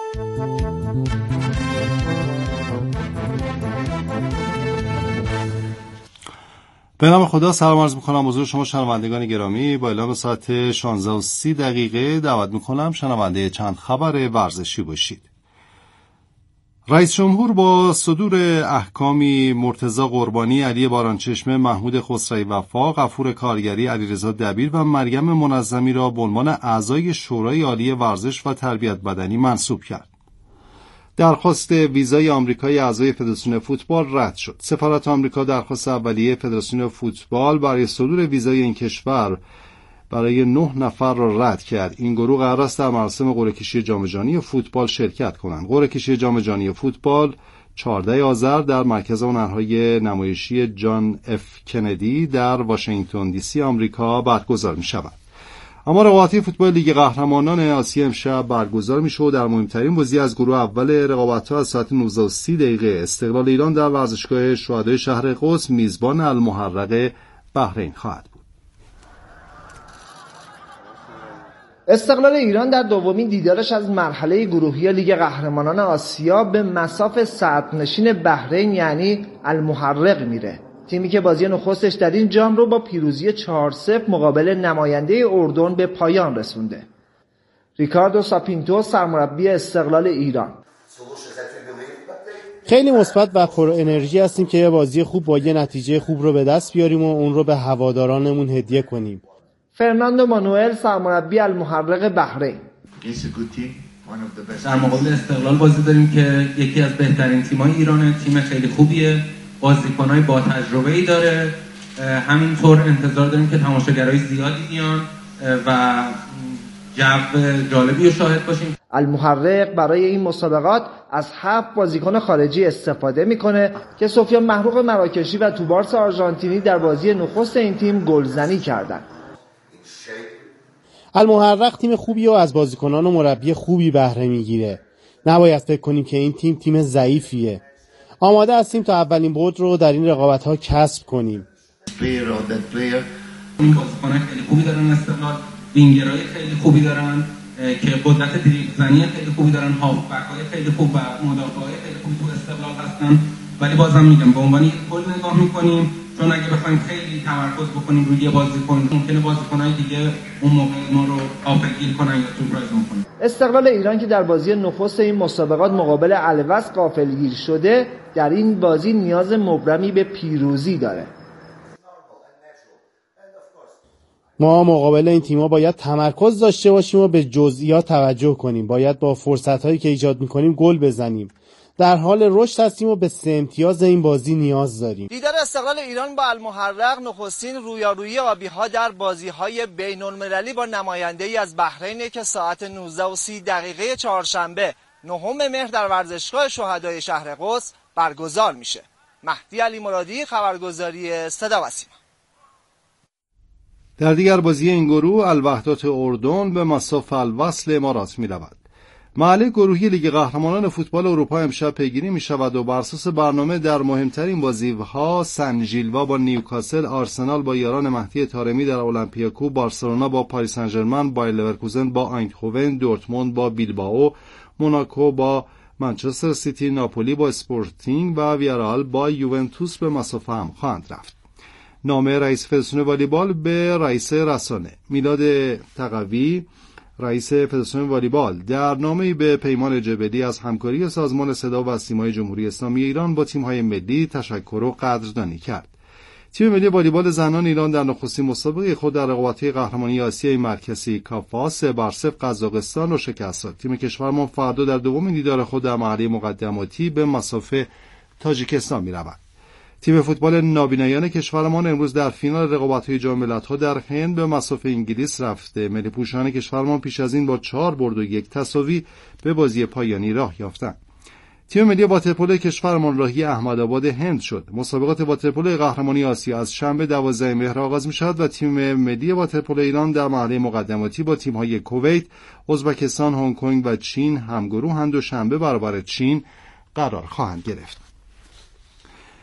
به نام خدا سلام عرض می‌کنم حضور شما شنوندگان گرامی. با اعلام ساعت 16:30 دعوت می‌کنم شنونده چند خبر ورزشی باشید. رئیس جمهور با صدور احکامی مرتضی قربانی، علی بارانچشمه، محمود خسروی وفا، غفور کارگری، علیرضا دبیر و مریم منظمی را به عنوان اعضای شورای عالی ورزش و تربیت بدنی منصوب کرد. درخواست ویزای آمریکایی اعضای فدراسیون فوتبال رد شد. سفارت آمریکا درخواست اولیه فدراسیون فوتبال برای صدور ویزای این کشور برای 9 نفر را رد کرد. این گروه قرار است در مراسم قرعه‌کشی جام جهانی فوتبال شرکت کنند. قرعه‌کشی جام جهانی فوتبال 14 آذر در مرکز هنرهای نمایشی جان اف کندی در واشنگتن دی سی آمریکا برگزار می‌شود. اما رقابت‌های فوتبال لیگ قهرمانان آسیا امشب برگزار میشه و در مهمترین بازی از گروه اول رقابت‌ها از ساعت 19:30 استقلال ایران در ورزشگاه شهدای شهر قدس میزبان المحرق بحرین خواهد بود. استقلال ایران در دومین دیدارش از مرحله گروهی لیگ قهرمانان آسیا به مصاف صدرنشین بحرین یعنی المحرق میره. تیمی که بازی نخستش در این جام رو با پیروزی 4-0 مقابل نماینده اردن به پایان رسونده. ریکاردو ساپینتو سرمربی استقلال ایران: خیلی مثبت و پر انرژی هستیم که یه بازی خوب با یه نتیجه خوب رو به دست بیاریم و اون رو به هوادارانمون هدیه کنیم. فرناندو مانوئل سرمربی المحرق بحرین: در مقابل استقلال بازی داریم که یکی از بهترین تیم‌های ایرانه، تیم خیلی خوبیه، بازیکن‌های با تجربه‌ای داره. همینطور انتظار داریم که تماشاگرای زیادی بیان و جو جالبی رو شاهد باشیم. المحرق برای این مسابقات از 7 بازیکن خارجی استفاده میکنه که سفیان محروق مراکشی و توبارس آرژانتینی در بازی نخست این تیم گلزنی کردند. المحرق تیم خوبی و از بازیکنان و مربی خوبی بهره میگیره. نباید فکر کنیم که این تیم ضعیفیه. آماده هستیم تا اولین برد رو در این رقابت‌ها کسب کنیم. این بازیکنان خیلی خوبی دارن استقلال، وینگرای خیلی خوبی دارن که قدرت دریبل زنی خیلی خوبی دارن، هافبک‌های خیلی خوب و مدافعای خیلی خوبی تو استقلال هستن. ولی بازم میگم به عنوان یک کل نگاه می‌کنیم، چون اگه بخوایم خیلی تمرکز بکنیم روی بازیکن ممکنه بازیکن‌های دیگه اون موقع ما رو غافلگیر کنن یا سورپرایز کنن. استقلال ایران که در بازی نخست این مسابقات مقابل الوس غافلگیر شده، در این بازی نیاز مبرمی به پیروزی داره. ما مقابل این تیم‌ها باید تمرکز داشته باشیم و به جزئیات توجه کنیم. باید با فرصت‌هایی که ایجاد می‌کنیم گل بزنیم. در حال رشد هستیم و به 3 امتیاز این بازی نیاز داریم. دیدار استقلال ایران با المحرق نخستین رویارویی آبی‌ها در بازی‌های بین‌المللی با نماینده‌ای از بحرین که ساعت 19:30 چهارشنبه 9 مهر در ورزشگاه شهدای شهر قدس برگزار میشه. مهدی علی مرادی، خبرگزاری صدا و سیما. در دیگر بازی این گروه الوحدات اردن به مصاف الوصل امارات می‌رود. مرحله گروهی لیگ قهرمانان فوتبال اروپا امشب پیگیری می شود و بر اساس برنامه در مهمترین بازی‌ها سن ژیلوا با نیوکاسل، آرسنال با یاران مهدی طارمی در اولمپیاکو، بارسلونا با پاریس سن ژرمن، بایر لورکوزن با آینتهوون، دورتموند با بیلبائو، موناکو با منچستر سیتی، ناپولی با اسپورتینگ و ویارال با یوونتوس به مسافه هم خواهند رفت. نامه رئیس فدراسیون والیبال به رئیس رسانه میلاد تقوی، رئیس فدراسیون والیبال، در نامه‌ای به پیمان جبلی از همکاری سازمان صدا و سیمای جمهوری اسلامی ایران با تیم‌های ملی تشکر و قدردانی کرد. تیم ملی والیبال زنان ایران در نخستین مسابقه خود در رقابت‌های قهرمانی آسیای مرکزی کافا 3-0 قزاقستان را شکست داد. تیم کشورمان فردا در دومین دیدار خود در مرحله مقدماتی به مصاف تاجیکستان می‌رود. تیم فوتبال نابینایان کشورمان امروز در فینال رقابت‌های جام ملت‌ها در هند به مصاف انگلیس رفته. ملی پوشان کشورمان پیش از این با 4 برد و 1 تساوی به بازی پایانی راه یافتند. تیم ملی واترپولو کشورمان راهی احمدآباد هند شد. مسابقات واترپولو قهرمانی آسیا از شنبه 12 مهر آغاز می‌شود و تیم ملی واترپولو ایران در مرحله مقدماتی با تیم‌های کویت، ازبکستان، هنگ کنگ و چین همگروهند و شنبه برابر چین قرار خواهند گرفت.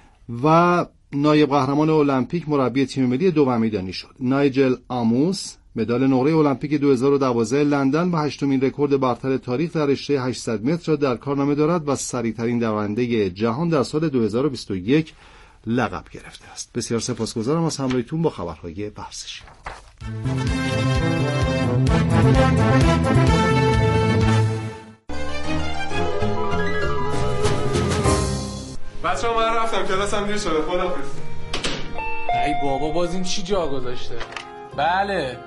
و نایب قهرمان المپیک مربی تیم ملی دومیدانی شد. نایجل آموس مدال نقره المپیک 2012 لندن و 8مین رکورد برتر تاریخ در رشته 800 متر را در کارنامه دارد و سریعترین دونده جهان در سال 2021 لقب گرفته است. بسیار سپاسگزارم از همراهیتون با خبرهای ورزشی. بچه‌ها من رفتم، کلاسم دیر شده. خداحافظ. ای بابا باز این چی جا گذاشته؟ بله.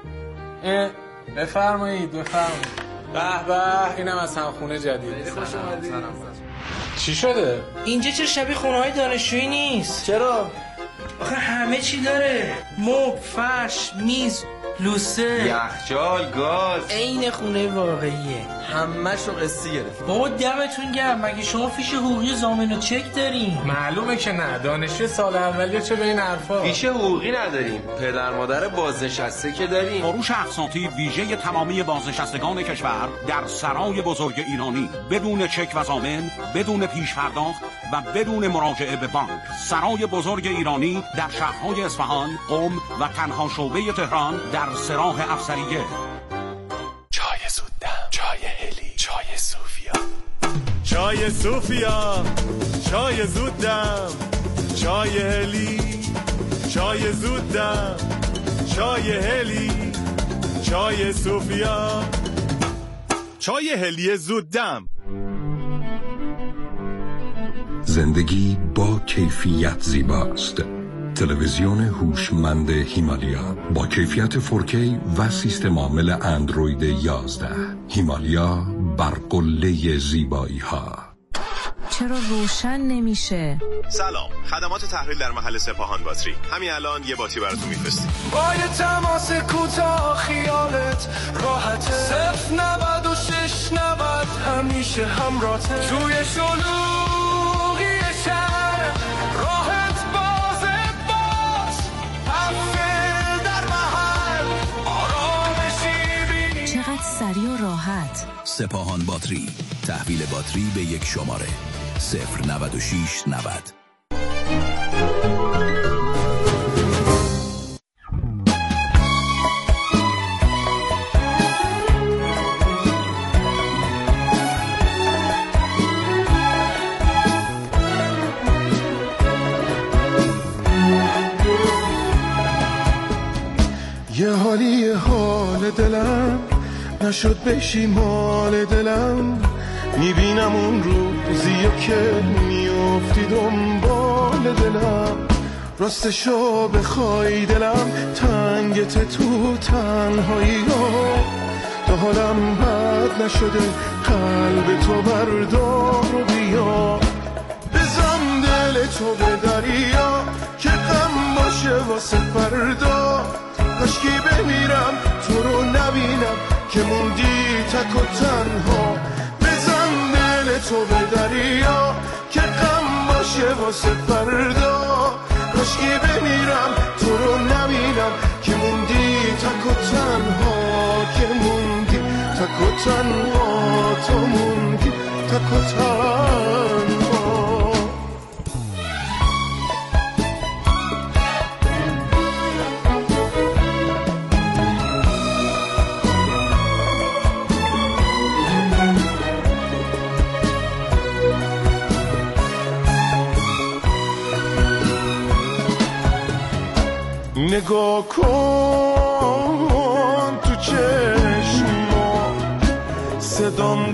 بفرمایید. به به، اینم از همخونه جدید. خوش اومدید. چی شده؟ اینجا چرا شبیه خونه‌های دانشجویی نیست؟ چرا؟ آخه همه چی داره. مبل، فرش، میز، لوسه، یخچال، گاز. عین خونه واقعیه. همه‌شو قسطی گرفت. بابا دمتون گرم، مگه شما فیش حقوقی ضامن و چک دارین؟ معلومه که نه، دانشجو سال اولیه چه به این حرفا. فیش حقوقی نداریم، پدر مادر بازنشسته که داریم. فروش اقساطی ویژه تمامی بازنشستگان کشور در سرای بزرگ ایرانی، بدون چک و ضامن، بدون پیش پرداخت و بدون مراجعه به بانک. سرای بزرگ ایرانی در شهرهای اصفهان، قم و تنها شعبه تهران در سراح افسریه. چای زودم، چای هلی، چای صوفیا. چای صوفیا، چای زودم، چای هلی، چای زودم، چای هلی، چای صوفیا، چای هلی زودم. زندگی با کیفیت زیباست. تلویزیون هوشمند هیمالیا با کیفیت 4K و سیستم عامل اندروید 11. هیمالیا بر قله زیبایی ها. چرا روشن نمیشه؟ سلام، خدمات تحویل در محل سپاهان باتری. همین الان یه باتری براتون میفرستیم. با یه تماس کوتاه خیالت راحته. 09690 همیشه همراهته. توی شلوغی شهر راحت بازت باش. حفل در محل آرامشی بینی. چقدر سریع و راحت. سپاهان باتری، تحویل باتری به یک شماره 09690. یه حالی حال دلم نشد بشی مال دلم. میبینم اون روزیو که میافتی دنبال دلم. راستشو بخوای دلم تنگت تو تنهایی ها. تا حالم بد نشده قلب تو بردار و بیا. بزن دل تو به دریا که غم باشه واسه فردا. کاشکی بمیرم تو رو نبینم که موندی تک و تنها. بزن دل تو به دریا که غم باشه واسه فردا. کاشکی بمیرم تو رو نبینم که موندی تک و تنها. که موندی تک و تنها. تو موندی تک و تنها. نگاه کن تو چشما، صدام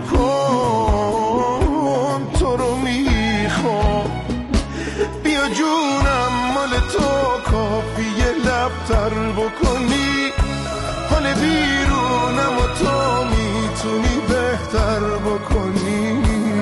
کن تو رو میخوام. بیا جونم مال تو کافیه لبتر بکنی. حال بیرونم و تو میتونی بهتر بکنی.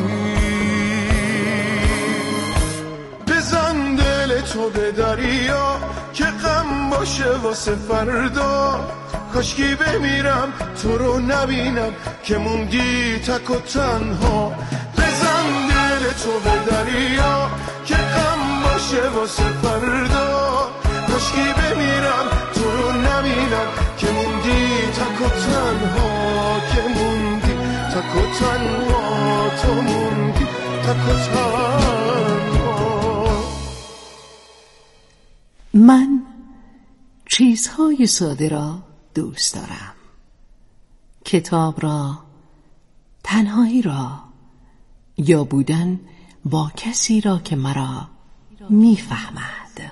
بزن دل تو به دریا که غم باشه واسه فردا. کاشکی بمیرم تو رو نبینم که موندی تک و تنها. بزن دل تو به دریا که غم باشه واسه فردا. کاشکی بمیرم تو رو نبینم که موندی تک و تنها. که موندی تک و تنها. تو موندی تک و تنها. من چیزهای ساده را دوست دارم. کتاب را، تنهایی را، یا بودن با کسی را که مرا میفهمد.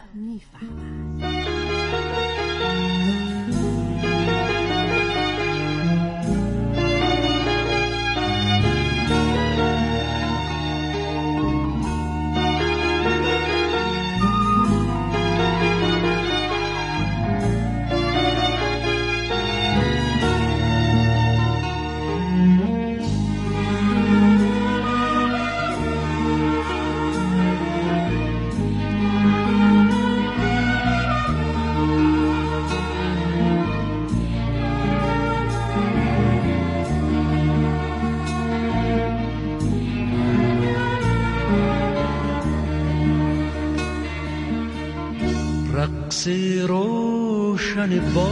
رقص روشن با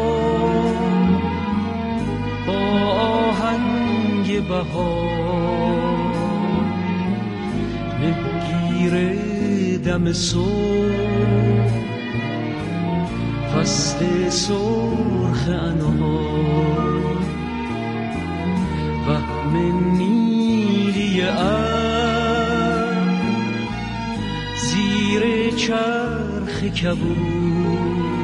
آهنگ بهار، نگیر دم صبح، فصل سرخ انار، وهم نیلی ابر زیر چرخ کبود،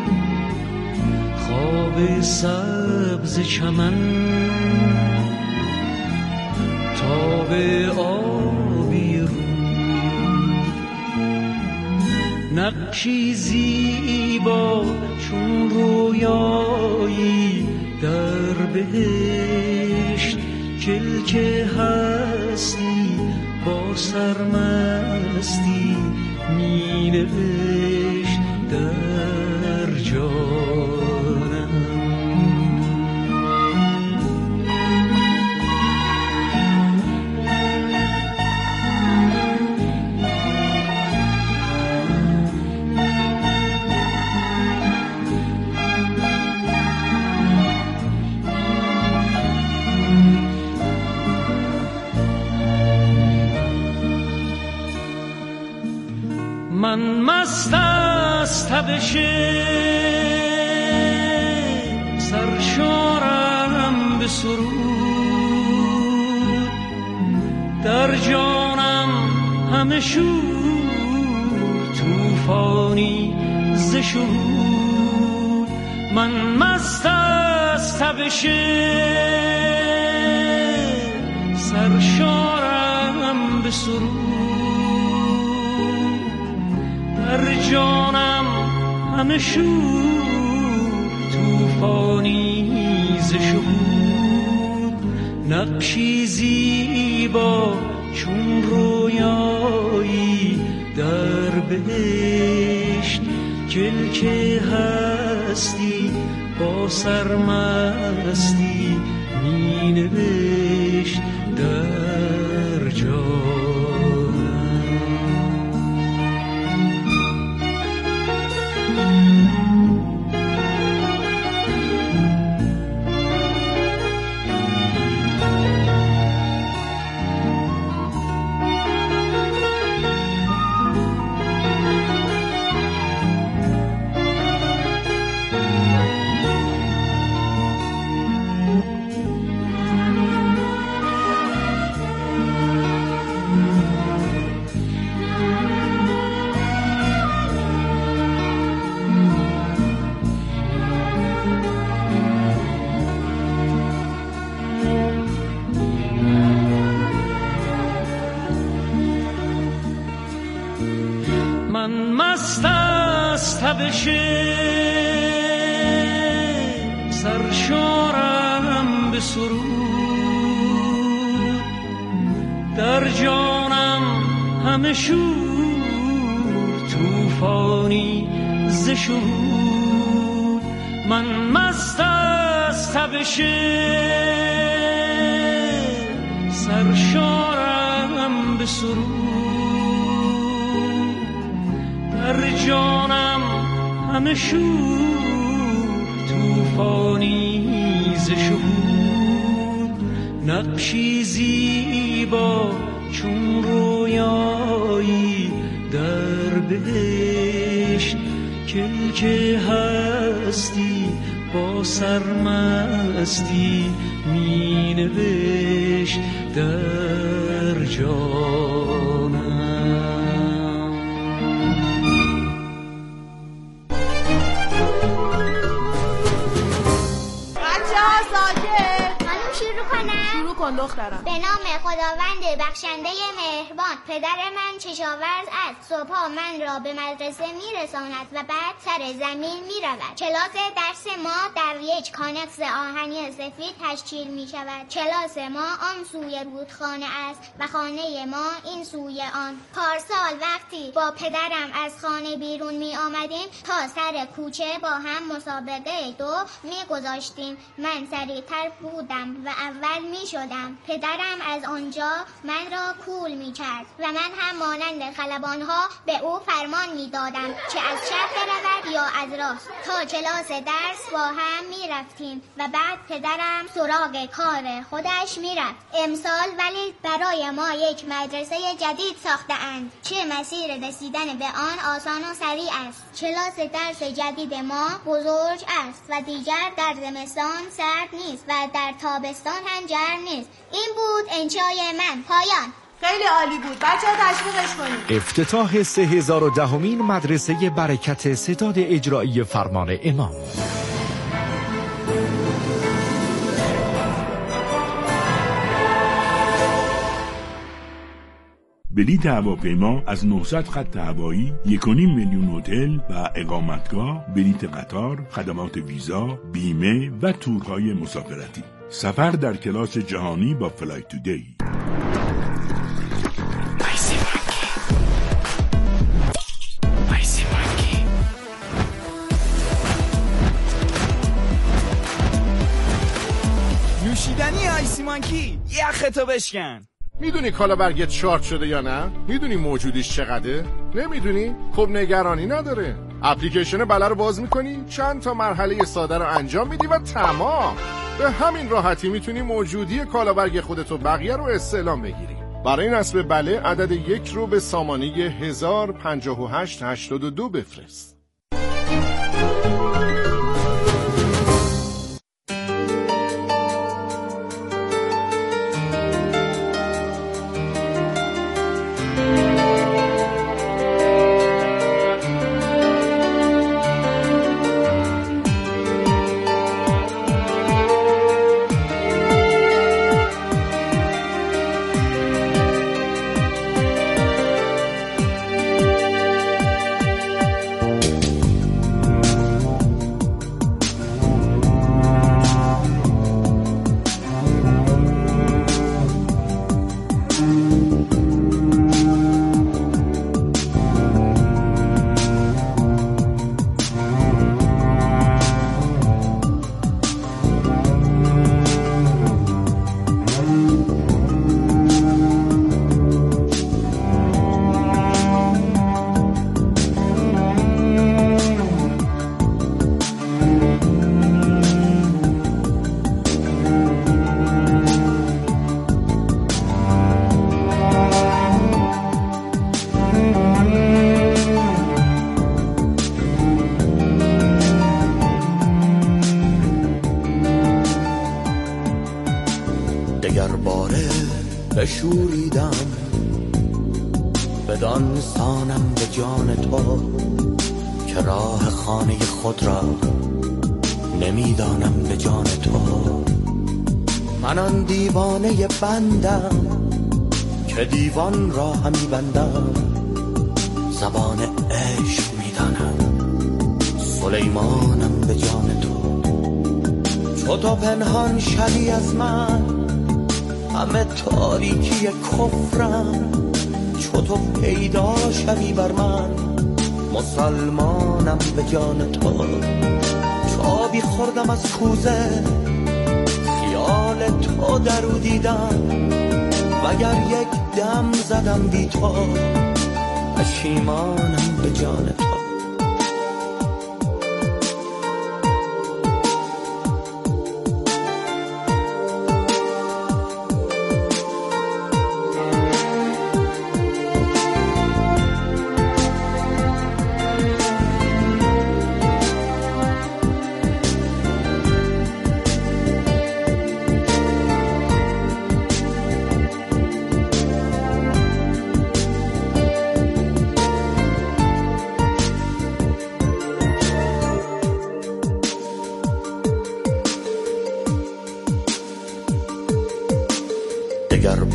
خواب سبز چمن، تاب آبی رود، نقشی زیبا چون رویایی در بهشت، کلک هستی با سرمستی می نوشت در جانم. من مست از تبش سرشارم به سرود، در جانم همه شور طوفانی ز شهود. من مست از تبش سرشارم به سرود، در جانم همه شور طوفانی ز شهود. نقشی زیبا چون رویایی در بهشت، کلک هستی با سرمستی می نوشت در جانم. من مست از تبش سرشارم به سرود، در جانم همه شور طوفانی ز شهود. من مست از تبش سرشارم به سرود، در جانم همه شور طوفانی ز شهود. نقشی زیبا چون رویایی در بهشت، کلک هستی با سرمستی می نوشت در جانم. شروع کن دخترم. به نام خداوند بخشنده مهربان. پدر من کشاورز است. صبحا من را به مدرسه میرساند و بعد سر زمین میرود. کلاس درس ما در یک کانکس آهنی سفید تشکیل می شود. کلاس ما آن سوی رودخانه است و خانه ما این سوی آن. پارسال وقتی با پدرم از خانه بیرون می آمدیم تا سر کوچه با هم مسابقه دو می گذاشتیم. من سریعتر بودم و اول می شدم. پدرم از آنجا من را کول می کرد و من هم مانند خلبانها به او فرمان می دادم که از چپ برود یا از راست. تا کلاس درس با هم می رفتیم و بعد پدرم سراغ کار خودش می رفت. امسال ولی برای ما یک مدرسه جدید ساخته اند که مسیر رسیدن به آن آسان و سریع است. کلاس درس جدید ما بزرگ است و دیگر در زمستان سرد نیست و در تابستان هم گرم نیست. این بود انشای من. پایان. خیلی عالی بود. بچه‌ها تشویقش کنید. افتتاح 3010مین مدرسه برکت ستاد اجرایی فرمان امام. بلیط هواپیما از 900 خط هوایی، 1.5 میلیون هتل و اقامتگاه، بلیط قطار، خدمات ویزا، بیمه و تورهای مسافرتی. سفر در کلاس جهانی با فلای تودی. نوشیدنی آیسی مانکی، یختو بشکن. میدونی کالا برگت شارت شده یا نه؟ میدونی موجودیش چقدره؟ نمیدونی؟ خب نگرانی نداره. اپلیکیشن بله رو باز میکنی، چند تا مرحله ساده رو انجام میدی و تمام. به همین راحتی میتونی موجودی کالا برگ خودتو بقیه رو استعلام بگیری. برای نصب بله عدد 1 رو به سامانه 105882 بفرست. بشوریدم بدان سانم به جان تو که راه خانه خود را نمیدانم به جان تو. من آن دیوانه بندم که دیوان را همی بندم، زبان عشق میدانم سلیمانم به جان تو. چو تو پنهان شدی از من همه تاریکی کفرم، چو تو پیدا شدی بر من مسلمانم به جان تو. چو آبی خوردم از کوزه خیال تو درو دیدم، وگر یک دم زدم بی تو پشیمانم به جان تو.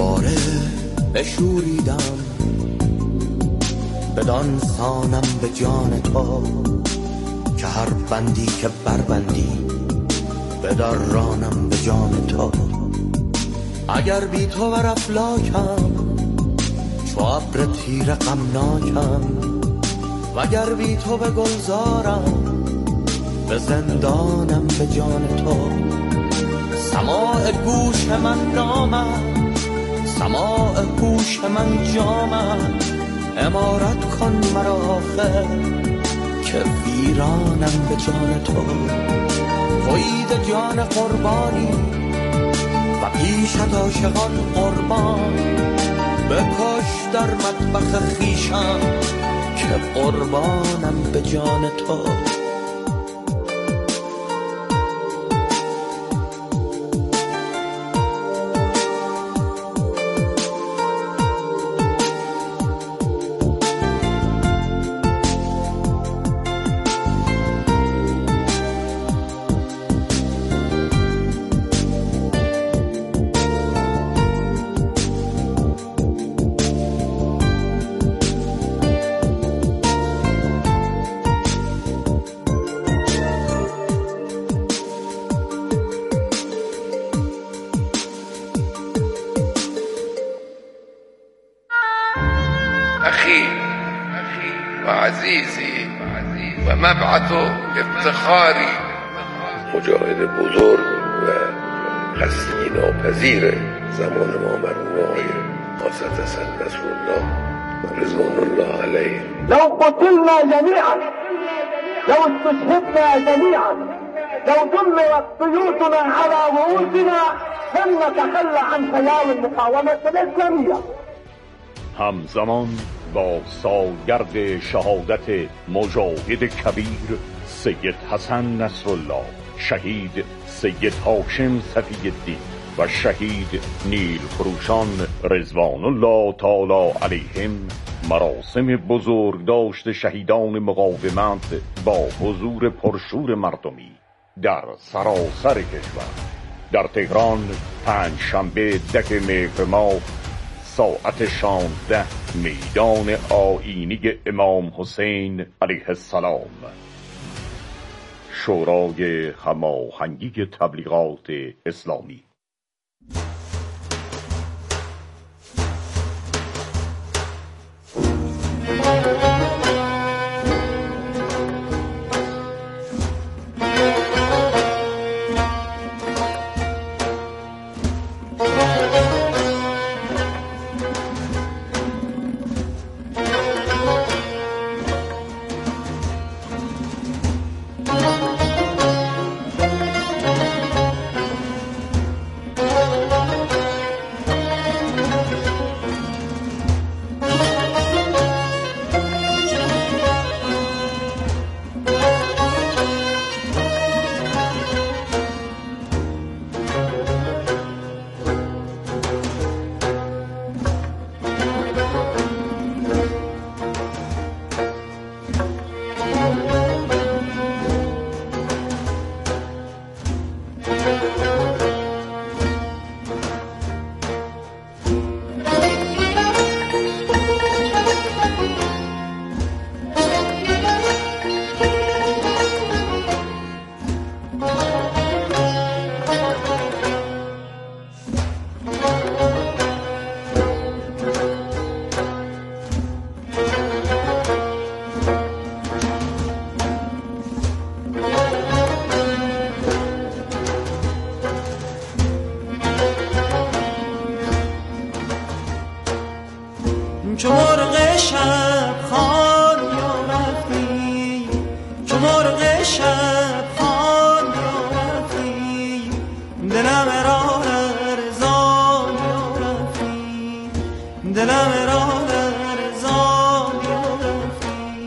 باره بشوریدم بدان سانم به جان تو که هر بندی که بربندی بدرانم به جان تو. اگر بی تو بر افلاکم چو ابر تیره غمناکم، وگر بی تو به گلزارم به زندانم به جان تو. سماع گوش من نامد، سماع گوش من جامد، امارت کن مرا آخر که ویرانم به جان تو. تویید جان قربانی و پیشت عاشقان قربان، بکش در مطبخ خویشم که قربانم به جان تو. أخي وعزيزي ومبعث افتخاري، مجاهد بزرگ و هستی ناپذیر زمان ما مرحوم‌های قاصد حسن نصرالله رضوان الله علیه. لو قتلنا جميعا، لو استشهدنا جميعا، لو دمرت بيوتنا على رؤوسنا لن نتخلى عن خيال المقاومة الإسلامية. همزمان با سالگرد شهادت مجاهد کبیر سید حسن نصرالله، شهید سید هاشم صفی‌الدین و شهید نیل فروشان رضوان الله تعالی علیهم، مراسم بزرگداشت شهیدان مقاومت با حضور پرشور مردمی در سراسر کشور در تهران پنجشنبه 10 مهر ماه ساعت 16 میدان آیینی امام حسین علیه السلام. شورای هماهنگی تبلیغات اسلامی. چو مرغ شب خوان یا رفتی، چو مرغ شب خوان یا رفتی، دلم را لرزان یا رفتی، دلم را لرزان یا رفتی.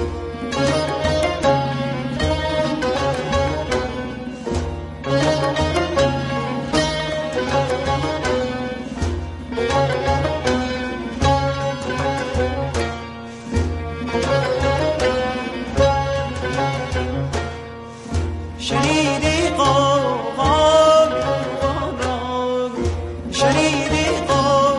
شنیدی قوقای قرآن را، شنیدی قوقای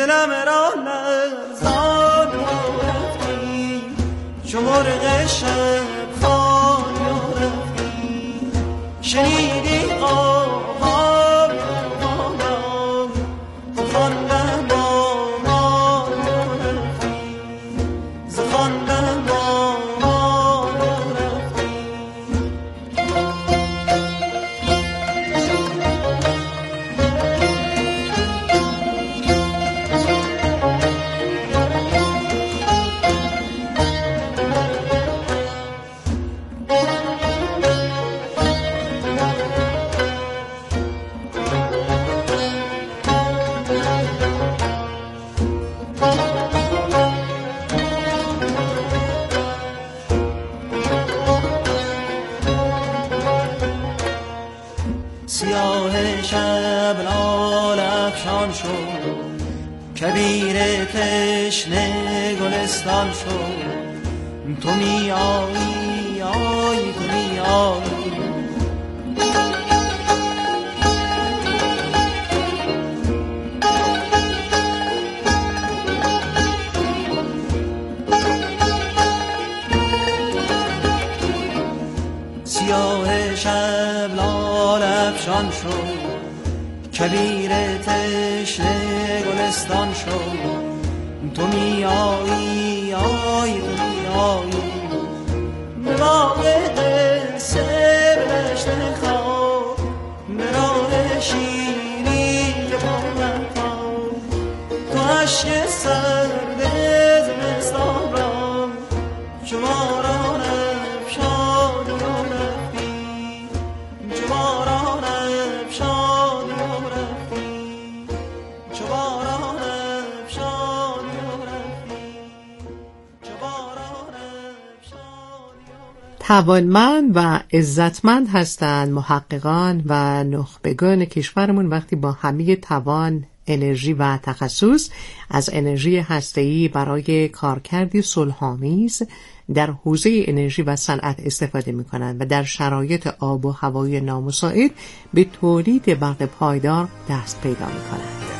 دلم را لرزان رفتی چو مرغ شب خوان رفتی شنیدی آوام آوام خواندن با ما رفتی زخواندن با ما رفتی سیاه شب لال افشان شد کبیر تشنه گلستان شد تو می آیی آی تو می آیی سیاه شب لال افشان شد کبیر تشنه گلستان شد تو می آیی آی تو می آیی به باغ قصه به دشت خواب به راه شیرین بامتاب تو عشق سرد زمستان را چو باران افشان رفتی چو باران افشان رفتی چو باران افشان رفتی چو باران افشان. توانمند و عزتمند هستند محققان و نخبگان کشورمون وقتی با همه توان، انرژی و تخصص از انرژی هسته‌ای برای کارکردی صلح‌آمیز در حوزه انرژی و صنعت استفاده می‌کنند و در شرایط آب و هوای نامساعد به تولید برق پایدار دست پیدا می‌کنند.